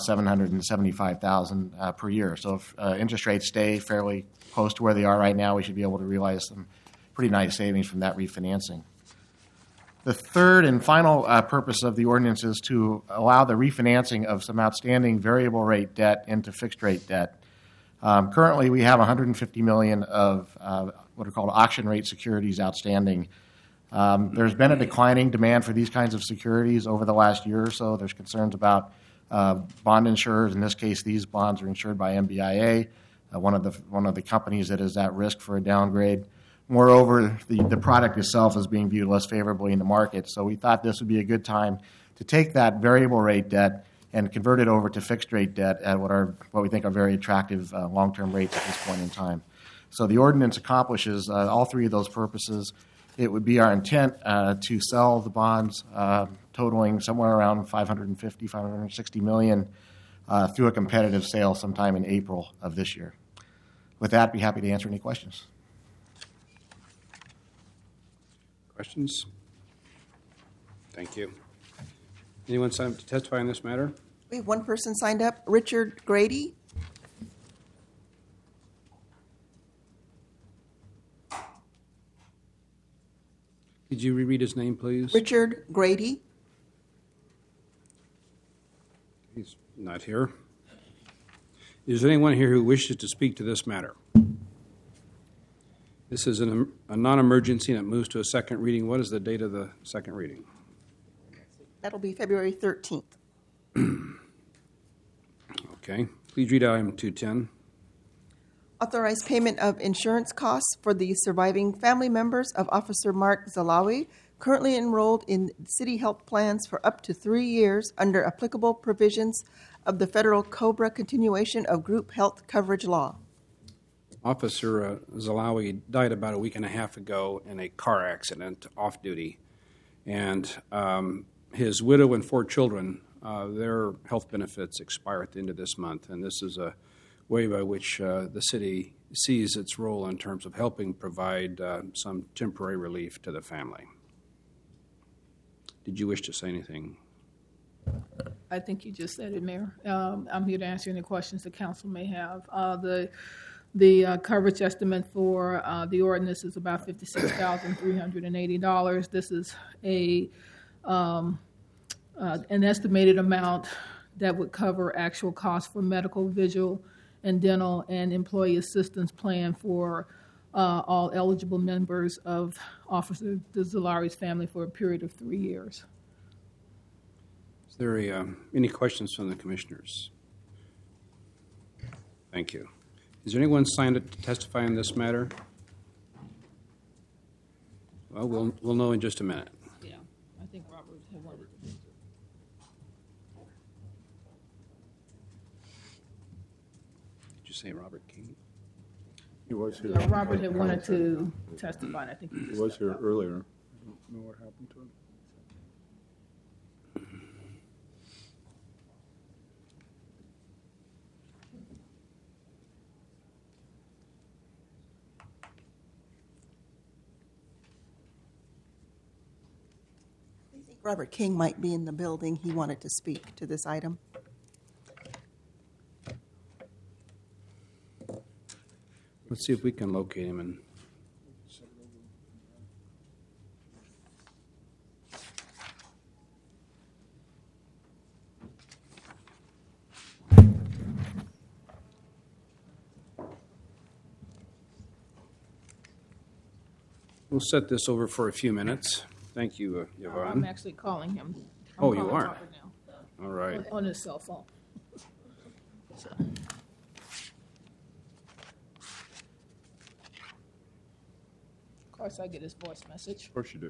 $775,000 per year. So if interest rates stay fairly close to where they are right now, we should be able to realize some pretty nice savings from that refinancing. The third and final purpose of the ordinance is to allow the refinancing of some outstanding variable rate debt into fixed rate debt. Currently, we have $150 million of what are called auction rate securities outstanding. There's been a declining demand for these kinds of securities over the last year or so. There's concerns about bond insurers. In this case, these bonds are insured by MBIA, one of the companies that is at risk for a downgrade. Moreover, the product itself is being viewed less favorably in the market. So we thought this would be a good time to take that variable rate debt and convert it over to fixed rate debt at what we think are very attractive long-term rates at this point in time. So the ordinance accomplishes all three of those purposes. It would be our intent to sell the bonds totaling somewhere around $560 million through a competitive sale sometime in April of this year. With that, I'd be happy to answer any questions. Questions? Thank you. Anyone signed up to testify on this matter? We have one person signed up, Richard Grady. Could you reread his name, please? Richard Grady. He's not here. Is there anyone here who wishes to speak to this matter? This is a non-emergency and it moves to a second reading. What is the date of the second reading? That'll be February 13th. Okay. Please read item 210. Authorize payment of insurance costs for the surviving family members of Officer Mark Zalawi, currently enrolled in city health plans for up to 3 years under applicable provisions of the federal COBRA continuation of group health coverage law. Officer Zalawi died about a week and a half ago in a car accident off duty. And his widow and 4 children, their health benefits expire at the end of this month. And this is a way by which the city sees its role in terms of helping provide some temporary relief to the family. Did you wish to say anything? I think you just said it, Mayor. I'm here to answer any questions the council may have. The coverage estimate for the ordinance is about $56,380. This is an estimated amount that would cover actual costs for medical, visual, and dental and employee assistance plan for all eligible members of Officer Zalari's family for a period of 3 years. Is there any questions from the commissioners? Thank you. Is there anyone signed up to testify on this matter? Well, we'll know in just a minute. Yeah, I think Robert had wanted to. Did you say Robert King? He was here. Yeah, Robert had wanted to testify, and I think he was here earlier. I don't know what happened to him. Robert King might be in the building. He wanted to speak to this item. Let's see if we can locate him. And we'll set this over for a few minutes. Thank you, Yvonne. I'm actually calling him. Oh, you are? All right. On his cell phone. So. Of course, I get his voice message. Of course you do.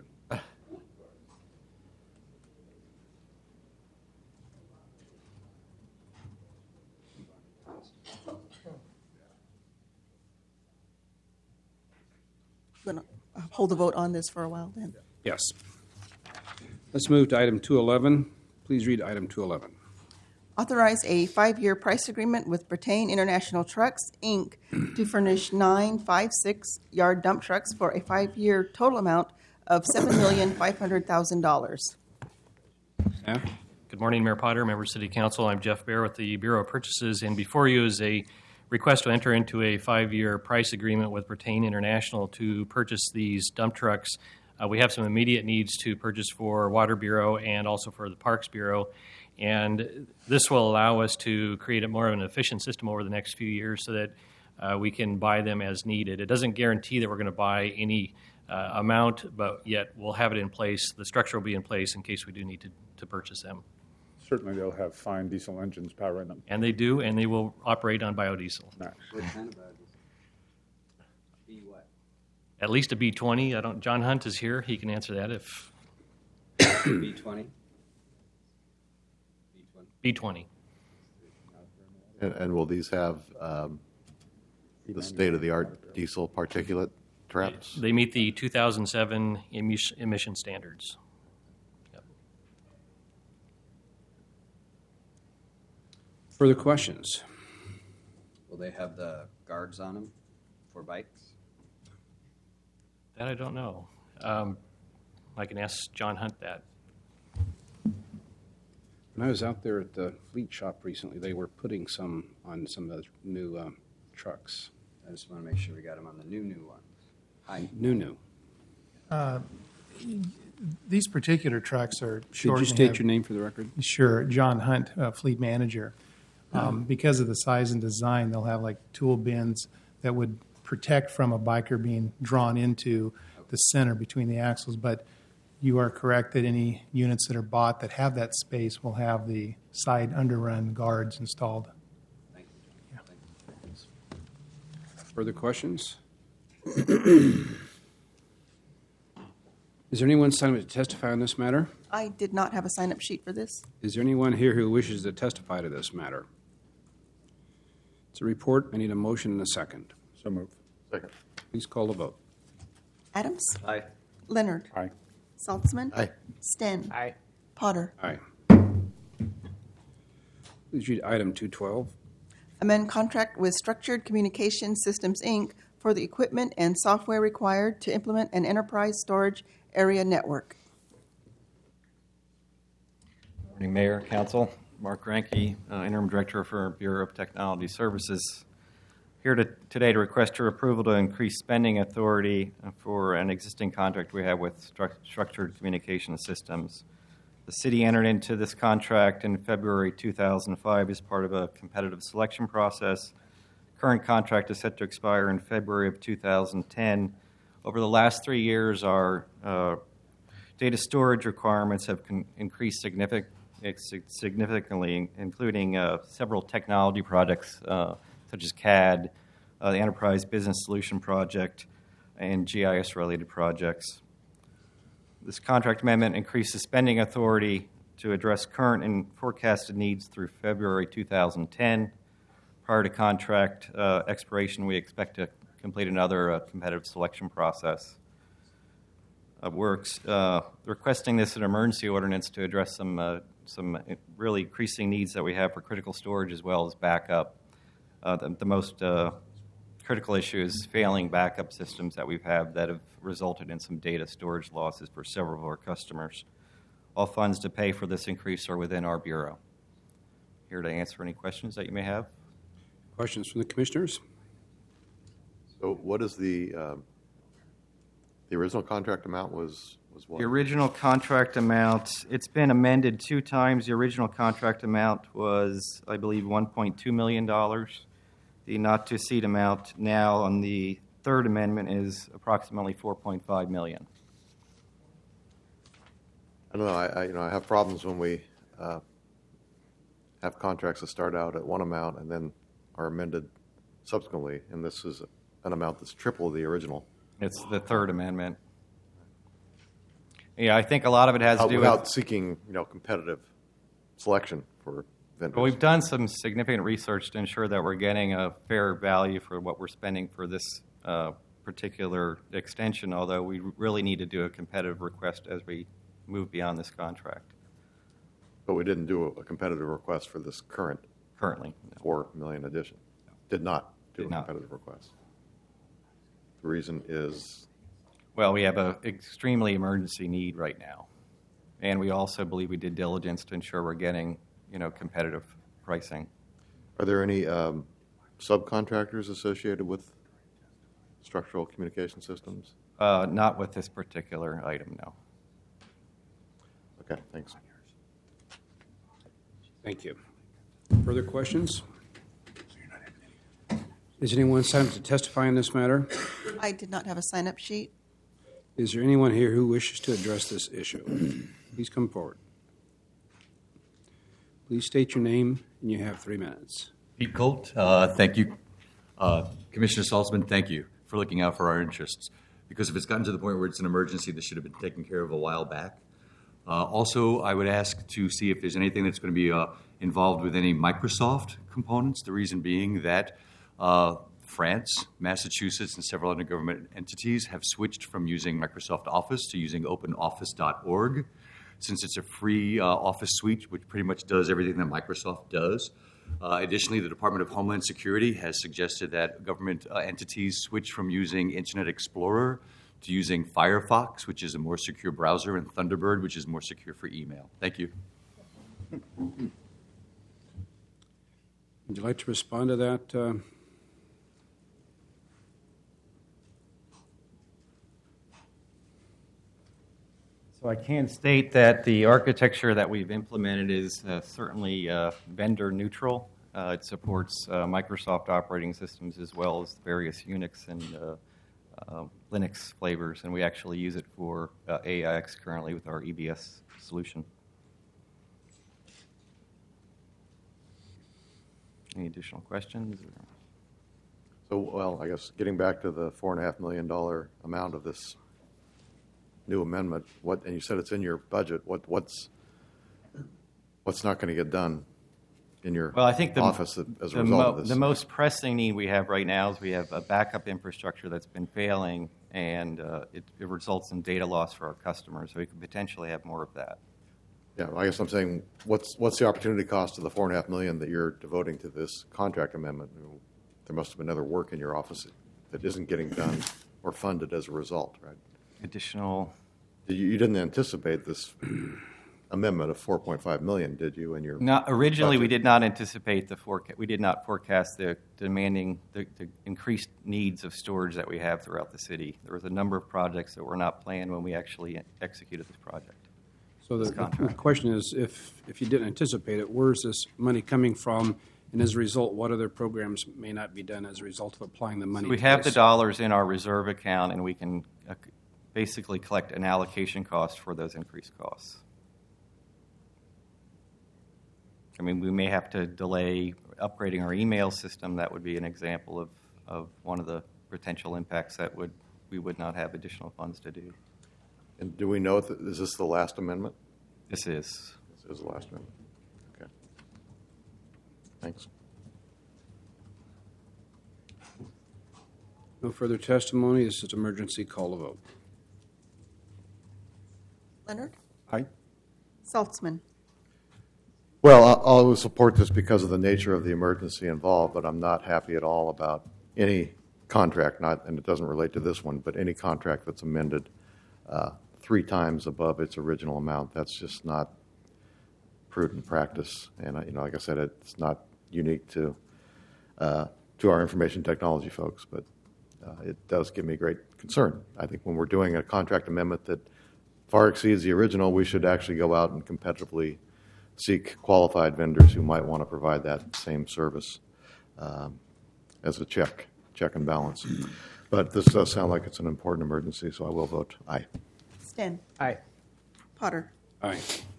Going to hold the vote on this for a while then. Yes. Let's move to item 211. Please read item 211. Authorize a 5-year price agreement with Bertain International Trucks, Inc. to furnish 9 5/6-yard dump trucks for a 5-year total amount of $7,500,000. Yeah. Good morning, Mayor Potter, members of City Council. I'm Jeff Bear with the Bureau of Purchases, and before you is a request to enter into a 5-year price agreement with Bertain International to purchase these dump trucks. We have some immediate needs to purchase for Water Bureau and also for the Parks Bureau. And this will allow us to create a more of an efficient system over the next few years so that we can buy them as needed. It doesn't guarantee that we're going to buy any amount, but yet we'll have it in place. The structure will be in place in case we do need to purchase them. Certainly they'll have fine diesel engines powering them. And they do, and they will operate on biodiesel. Nice. What kind of biodiesel? Be what? At least a B20. John Hunt is here. He can answer that if... B20? B20. And will these have the state-of-the-art diesel particulate traps? They meet the 2007 emission standards. Yep. Further questions? Will they have the guards on them for bikes? That I don't know. I can ask John Hunt that. When I was out there at the fleet shop recently, they were putting some on some of the new trucks. I just want to make sure we got them on the new ones. New. These particular trucks are short. Should you state your name for the record? Sure. John Hunt, fleet manager. Because of the size and design, they'll have like tool bins that would protect from a biker being drawn into the center between the axles. But you are correct that any units that are bought that have that space will have the side underrun guards installed. Further questions? Is there anyone signed up to testify on this matter? I did not have a sign-up sheet for this. Is there anyone here who wishes to testify to this matter? It's a report. I need a motion and a second. So moved. Second. Please call the vote. Adams? Aye. Leonard? Aye. Saltzman? Aye. Sten? Aye. Potter? Aye. Please read item 212. Amend contract with Structured Communication Systems, Inc. for the equipment and software required to implement an enterprise storage area network. Morning, Mayor, Council. Mark Ranke, Interim Director for Bureau of Technology Services. Here today to request your approval to increase spending authority for an existing contract we have with Structured Communication Systems. The city entered into this contract in February 2005 as part of a competitive selection process. Current contract is set to expire in February of 2010. Over the last 3 years, our data storage requirements have increased significantly, including several technology projects such as CAD, the Enterprise Business Solution Project, and GIS-related projects. This contract amendment increases spending authority to address current and forecasted needs through February 2010. Prior to contract expiration, we expect to complete another competitive selection process. We're requesting this an emergency ordinance to address some really increasing needs that we have for critical storage as well as backup. The most critical issue is failing backup systems that we've had that have resulted in some data storage losses for several of our customers. All funds to pay for this increase are within our Bureau. Here to answer any questions that you may have. Questions from the commissioners? So what is the original contract amount was what? The original contract amount, it's been amended 2 times. The original contract amount was, I believe, $1.2 million. The not-to-exceed amount now on the third amendment is approximately $4.5 million. I don't know. I have problems when we have contracts that start out at one amount and then are amended subsequently, and this is an amount that's triple the original. It's the third amendment. Yeah, I think a lot of it has to do without with seeking, competitive selection for vendors. Well, we've done some significant research to ensure that we're getting a fair value for what we're spending for this particular extension, although we really need to do a competitive request as we move beyond this contract. But we didn't do a competitive request for this currently no. $4 million addition. No. Did not do Did a not. competitive request. The reason is? Well, we have an extremely emergency need right now. And we also believe we did diligence to ensure we're getting, competitive pricing. Are there any subcontractors associated with structural communication systems? Not with this particular item, no. Okay, thanks. Thank you. Further questions? Is anyone signed up to testify on this matter? I did not have a sign-up sheet. Is there anyone here who wishes to address this issue? Please come forward. Please state your name, and you have 3 minutes. Pete Colt, thank you. Commissioner Saltzman, thank you for looking out for our interests. Because if it's gotten to the point where it's an emergency, this should have been taken care of a while back. Also, I would ask to see if there's anything that's going to be involved with any Microsoft components, the reason being that France, Massachusetts, and several other government entities have switched from using Microsoft Office to using openoffice.org. Since it's a free Office suite, which pretty much does everything that Microsoft does. Additionally, the Department of Homeland Security has suggested that government entities switch from using Internet Explorer to using Firefox, which is a more secure browser, and Thunderbird, which is more secure for email. Thank you. Would you like to respond to that? So I can state that the architecture that we've implemented is certainly vendor neutral. It supports Microsoft operating systems as well as various Unix and Linux flavors, and we actually use it for AIX currently with our EBS solution. Any additional questions? So, well, I guess getting back to the $4.5 million amount of this new amendment, and you said it's in your budget. What's not going to get done in your Well, I think office as a result of this? The most pressing need we have right now is we have a backup infrastructure that's been failing, and it results in data loss for our customers. So we could potentially have more of that. Yeah, I guess I'm saying, what's the opportunity cost of the $4.5 million that you're devoting to this contract amendment? There must have been other work in your office that isn't getting done or funded as a result, right? Additional. You didn't anticipate this amendment of $4.5 million, did you? In your Originally, budget? we did not anticipate the forecast. We did not forecast the increased needs of storage that we have throughout the city. There was a number of projects that were not planned when we actually executed this project. So the question is, if you didn't anticipate it, where is this money coming from? And as a result, what other programs may not be done as a result of applying the money? So we have the dollars in our reserve account, and we can basically collect an allocation cost for those increased costs. I mean, we may have to delay upgrading our email system. That would be an example of one of the potential impacts that we would not have additional funds to do. And do we know, is this the last amendment? This is. This is the last amendment. Okay. Thanks. No further testimony. This is emergency. Call to vote. Leonard? Aye. Saltzman? Well, I'll support this because of the nature of the emergency involved, but I'm not happy at all about any contract, and it doesn't relate to this one, but any contract that's amended 3 times above its original amount. That's just not prudent practice. And like I said, it's not unique to our information technology folks, but it does give me great concern. I think when we're doing a contract amendment that far exceeds the original, we should actually go out and competitively seek qualified vendors who might want to provide that same service as a check and balance. But this does sound like it's an important emergency, so I will vote aye. Stan? Aye. Potter? Aye.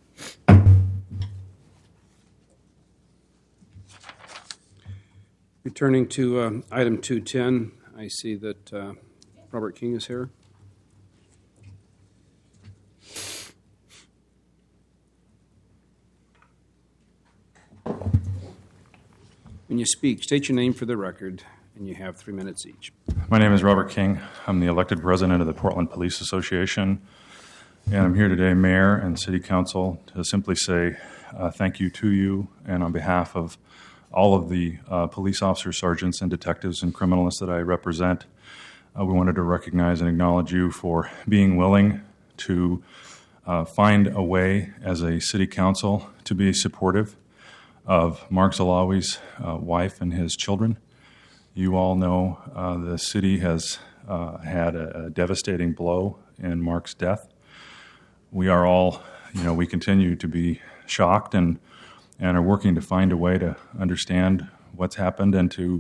Returning to item 210, I see that Robert King is here. When you speak, state your name for the record, and you have 3 minutes each. My name is Robert King. I'm the elected president of the Portland Police Association, and I'm here today, Mayor and City Council, to simply say thank you to you, and on behalf of all of the police officers, sergeants, and detectives and criminalists that I represent, we wanted to recognize and acknowledge you for being willing to find a way as a city council to be supportive of Mark Zalawi's wife and his children. You all know the city has had a devastating blow in Mark's death. We are all, we continue to be shocked and are working to find a way to understand what's happened and to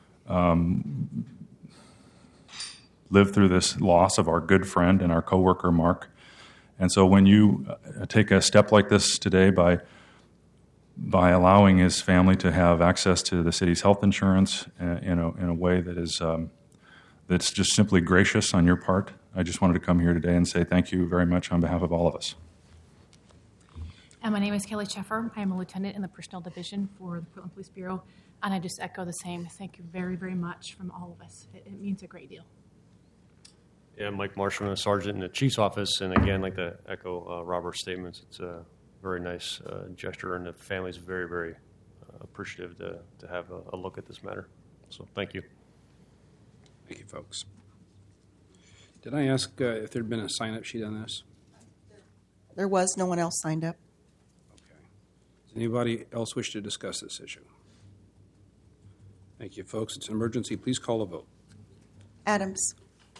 live through this loss of our good friend and our coworker, Mark. And so when you take a step like this today by allowing his family to have access to the city's health insurance in a way that is that's just simply gracious on your part, I just wanted to come here today and say thank you very much on behalf of all of us. And my name is Kelly Sheffer. I am a lieutenant in the Personnel Division for the Portland Police Bureau, and I just echo the same. Thank you very, very much from all of us. It means a great deal. Yeah, Mike Marshall, a sergeant in the chief's office, and again, like to echo Robert's statements. It's a very nice gesture, and the family's very, very appreciative to have a look at this matter. So thank you. Thank you, folks. Did I ask if there had been a sign-up sheet on this? There was. No one else signed up. Does anybody else wish to discuss this issue? Thank you, folks. It's an emergency. Please call a vote. Adams?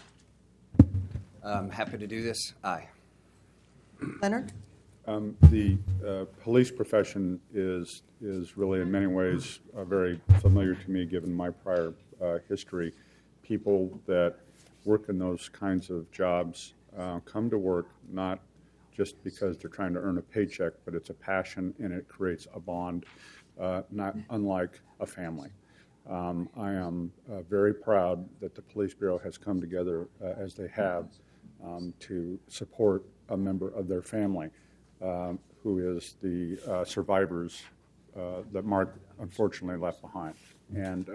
I'm happy to do this. Aye. Leonard? The police profession is really in many ways very familiar to me given my prior history. People that work in those kinds of jobs come to work not just because they're trying to earn a paycheck, but it's a passion and it creates a bond, not unlike a family. I am very proud that the Police Bureau has come together as they have to support a member of their family who is the survivors that Mark unfortunately left behind. And